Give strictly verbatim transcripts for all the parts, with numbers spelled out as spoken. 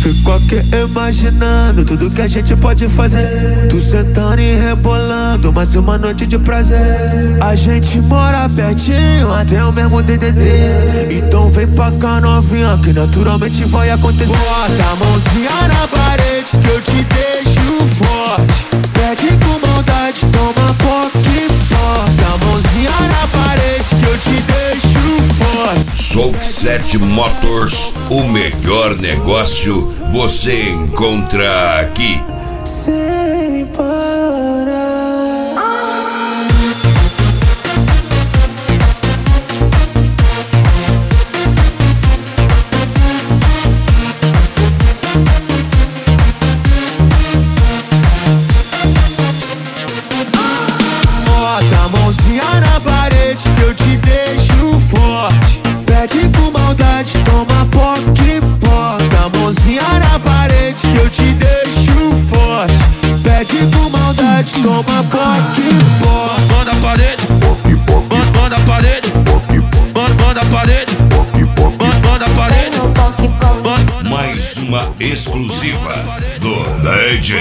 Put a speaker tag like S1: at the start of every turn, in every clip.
S1: Fico aqui imaginando tudo que a gente pode fazer. Tu sentando e rebolando, mais uma noite de prazer. A gente mora pertinho, até o mesmo D D D. Então vem pra cá novinha, que naturalmente vai acontecer. Bota a mãozinha na parede, que eu te deixo forte. Pede com maldade, toma pouco e bota a mãozinha na parede, que eu te deixo forte.
S2: Soul sete Motors, o melhor negócio você encontra aqui.
S1: Sem parar. Bota a mãozinha na parede, que eu te deixo forte. Pede com maldade, toma pouco e bota a mãozinha na parede, que eu te deixo forte. Pede com maldade, toma pouco e bota.
S3: Bota a parede, bota a parede, bota a parede, bota a parede.
S2: Mais uma exclusiva do D J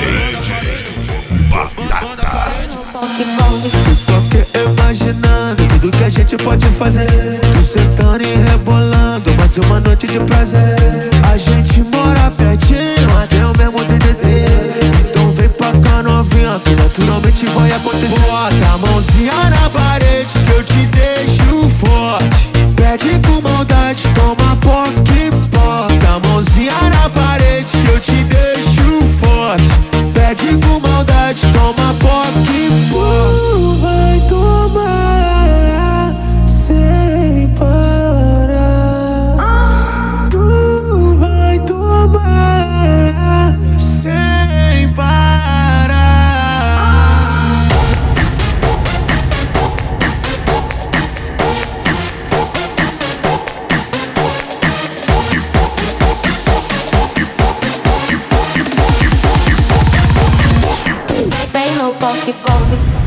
S2: Batata.
S1: Fico aqui imaginando tudo que a gente pode fazer. Tu sentando e rebolando, mais uma noite de prazer. A gente mora pertinho, até o mesmo D D D. Então vem pra cá novinha, que naturalmente vai acontecer. Bota a mãozinha na parede, que eu te deixo forte. Pede com maldade, toma pouco e bota a mãozinha na parede, que eu te deixo forte. Pede com maldade, toma pouco e bota. Tu vai tomar sem parar. Tu vai tomar sem parar.
S4: Vem no poke, poke.